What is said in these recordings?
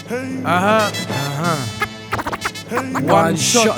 One shot.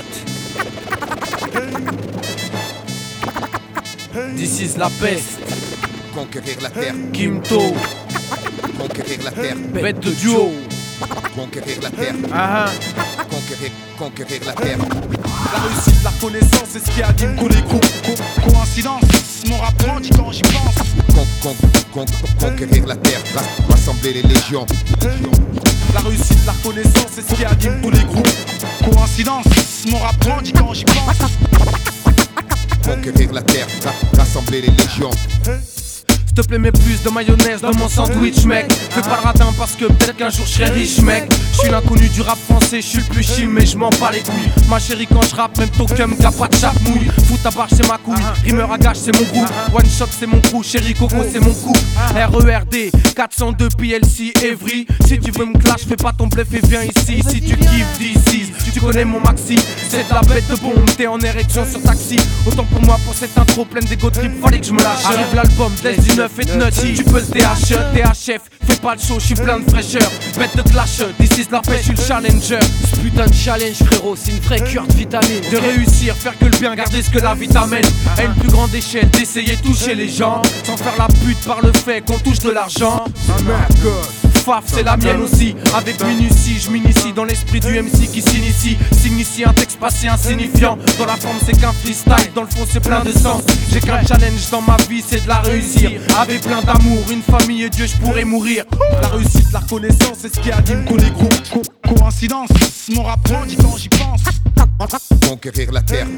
This is la peste. Conquérir la terre. Kimto. Conquérir la terre. Bête de duo. Conquérir la terre. Conquérir la terre. La réussite, la reconnaissance, c'est ce qui anime tous les groupes. Coïncidence, mon rap grandit quand j'y pense. Conquérir la terre, rassembler les légions. La réussite, la reconnaissance, c'est ce qui anime tous les groupes. Coïncidence, mon rap grandit quand j'y pense. Conquérir la terre, rassembler les légions. S'il te plaît, mets plus de mayonnaise dans mon sandwich, mec. Fais pas le radin parce que peut-être qu'un jour je serai riche, mec. Je suis l'inconnu du rap français, je suis le plus chim, mais je m'en bats les couilles. Ma chérie, quand je rappe, même ton cum, t'as pas de chape mouille. Fous ta barre, c'est ma couille. Rimeur à gage, c'est mon goût. One shot, c'est mon crew. Chérie Coco, c'est mon coup. RERD, 402 PLC, Evry. Si tu veux me clash, fais pas ton bluff et viens ici. Si tu kiffes d'ici, tu connais mon maxi. C'est de la bête de bombe, t'es en érection sur taxi. Autant pour moi, pour cette intro pleine d'égo trip, fallait que je me lâche. Arrive l'album, laisse du neuf et de nutty. Tu peux le THF, fais pas le show, je suis plein de fraîcheur. Bête de clash, this is la pêche, je suis le challenger. Ce putain de challenge, frérot, c'est une vraie cure de vitamine. De réussir, faire que le bien, garder ce que la vie t'amène. À une plus grande échelle, d'essayer de toucher les gens. Sans faire la pute par le fait qu'on touche de l'argent. Faf, c'est la mienne aussi. Avec minutie, je m'initie dans l'esprit du MC qui s'initie. S'initie un texte passé insignifiant. Dans la forme, c'est qu'un freestyle. Dans le fond, c'est plein de sens. J'ai qu'un challenge dans ma vie, c'est de la réussir. Avec plein d'amour, une famille et Dieu, je pourrais mourir. La réussite, la reconnaissance, c'est ce qui anime tous les groupes. Coïncidence, mon rap grandit quand j'y pense. Conquérir la terre,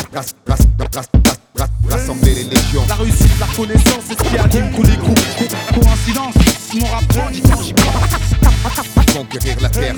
rassembler les légions. La réussite, la reconnaissance, c'est ce qui anime tous les groupes. Coïncidence, mon rap grandit quand j'y pense. Conquérir la terre,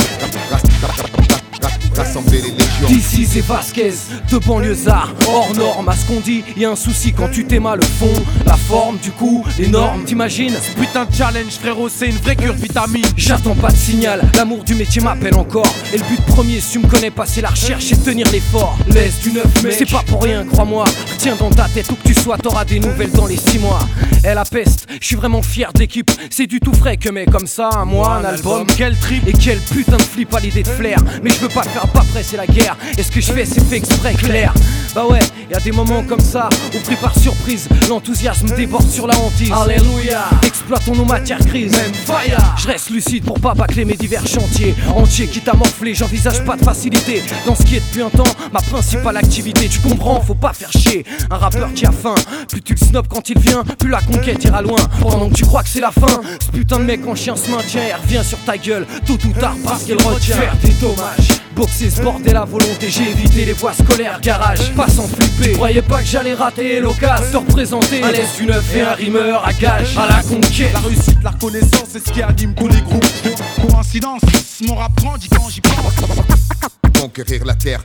rassembler les légions. D'ici c'est Vasquez, de banlieusards, hors norme. À ce qu'on dit, y'a un souci quand tu t'aimes le fond. La forme, du coup, les normes, t'imagines? Ce putain de challenge, frérot, c'est une vraie cure de vitamine. J'attends pas de signal, l'amour du métier m'appelle encore. Et le but premier, si tu me connais pas, c'est la recherche et tenir l'effort. Laisse du neuf, mec, c'est pas pour rien, crois-moi. Retiens dans ta tête où que tu sois, t'auras des nouvelles dans les 6 mois. Et la peste, je suis vraiment fier de l'équipe. C'est du tout frais que mec comme ça, un mois, un album. Quel trip et quel putain de flip à l'idée de flair. Mais je veux pas faire pas près, c'est la guerre. Et ce que je fais, c'est fait exprès, clair. Bah ouais, y'a des moments comme ça où pris par surprise, l'enthousiasme déborde sur la hantise. Alléluia, exploitons nos matières grises. Je reste lucide pour pas bâcler mes divers chantiers entiers quitte à morfler, j'envisage pas de facilité dans ce qui est depuis un temps ma principale activité. Tu comprends, faut pas faire chier un rappeur qui a faim. Plus tu le snobs quand il vient, plus la conquête ira loin. Pendant que tu crois que c'est la fin, ce putain de mec en chien se maintient et revient sur ta gueule tôt ou tard parce qu'il retient. Faire des dommages, boxer ce bordel à volonté, j'ai évité les voies scolaires, garage, pas sans flipper. Croyais pas que j'allais rater l'occasion de représenter un laisse du neuf et un rimeur à gage à la conquête. La réussite, la reconnaissance, c'est ce qui anime tous les groupes. Coïncidence, mon rap grandit quand j'y pense. Conquérir la terre,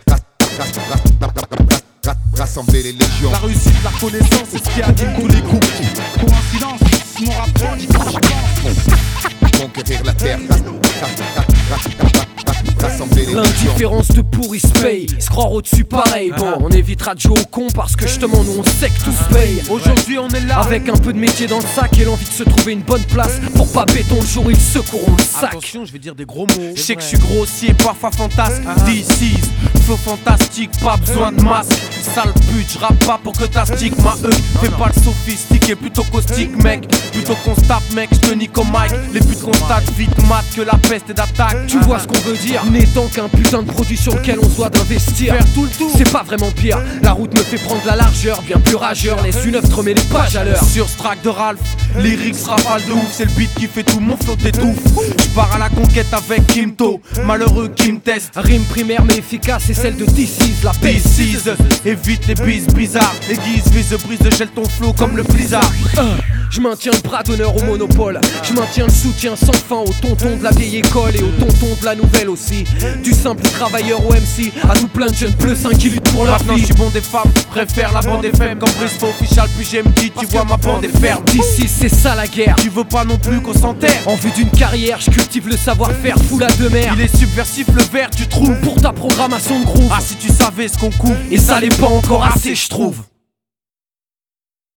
rassembler les légions. La réussite, la reconnaissance, c'est ce qui anime tous les groupes. Coïncidence, mon rap grandit quand j'y pense. Conquérir la terre, rassembler les légions. L'indifférence de pourri se paye, se croire au-dessus pareil. Bon, on évitera de jouer au con parce que justement nous on sait que tout se paye. Aujourd'hui on est là avec un peu de métier dans le sac et l'envie de se trouver une bonne place pour pas béton le jour où ils secourront le sac. Attention, je vais dire des gros mots. Je sais que je suis grossier, parfois fantasque. This flow fantastique, pas besoin de masque. Sale pute, j'rappe pas pour que ta stick ma fais pas le sophistiqué, plutôt caustique mec. Plutôt qu'on se tape mec, j'te nique au mic. Les putes constatent vite mat que la peste est d'attaque. Tu vois ce qu'on veut dire, n'étant qu'un putain de produit sur lequel on se doit d'investir. Faire tout le tour, c'est pas vraiment pire. La route me fait prendre la largeur, bien plus rageur. Laisse une œuvre te remet les pages à l'heure. Sur ce track de Ralph, lyrics rafale de ouf. C'est le beat qui fait tout, mon flow t'étouffe. J'pars à la conquête avec Kimto, malheureux qui me teste. Rime primaire mais efficace, c'est celle de DC's, la DC's. Évite les bises bizarres, aiguise, vise, brise, gèle ton flow comme le blizzard. Je maintiens le bras d'honneur au monopole. Je maintiens le soutien sans fin aux tontons de la vieille école et aux tontons de la nouvelle aussi. Du simple travailleur au MC à tout plein de jeunes plus sains qui luttent pour leur vie. Maintenant je suis bon des femmes, préfère la bande FM comme Briscoe official. Puis j'aime dit, tu vois ma bande est ferme. D'ici c'est ça la guerre. Tu veux pas non plus qu'on s'enterre. En vue d'une carrière, je cultive le savoir-faire, fou la de mer. Il est subversif le verre, tu trouves. Pour ta programmation de groove. Ah si tu savais ce qu'on couvre. Et ça l'est pas encore assez, je trouve.